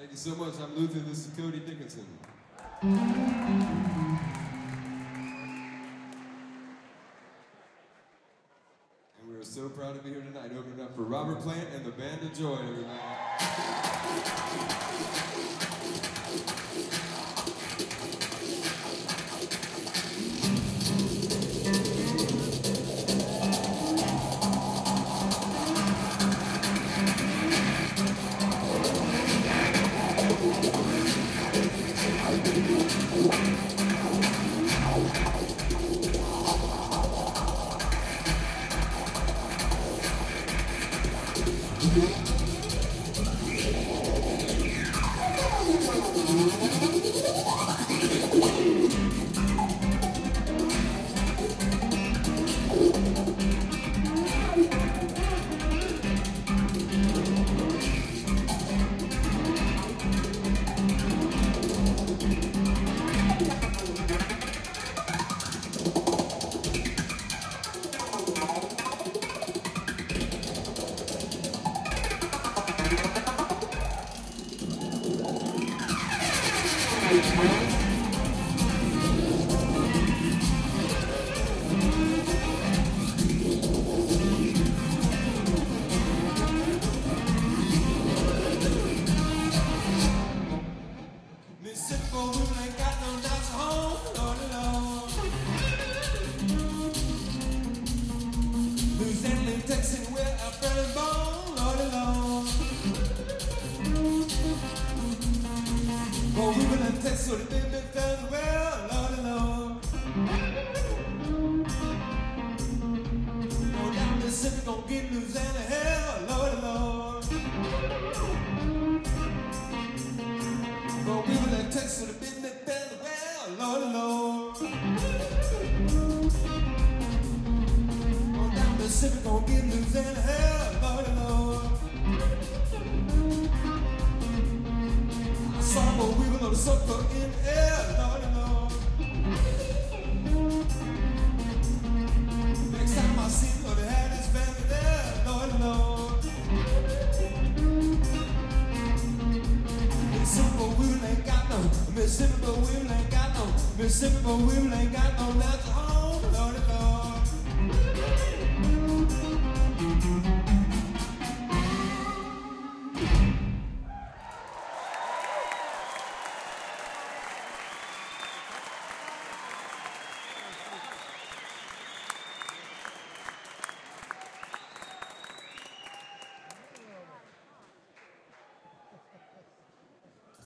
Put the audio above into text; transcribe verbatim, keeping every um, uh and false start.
Thank you so much. I'm Luther. This is Cody Dickinson. And we're so proud to be here tonight, opening up for Robert Plant and the Band of Joy, everybody. So the baby fell well, Lordy Lord. Go down Mississippi, gon' get Louisiana hell, Lordy Lord. Go people in Texas, so the baby fell well, Lordy Lord. Go down Mississippi, gon' get Louisiana hell, Lordy Lord. I saw more weevil on the sucker in the air, Lordy Lord. Next time I see him, Lordy had his family there, Lordy Lord. Mississippi but weevil ain't got no, Mississippi but weevil ain't got no, Mississippi but weevil ain't got no natural home, Lordy Lord.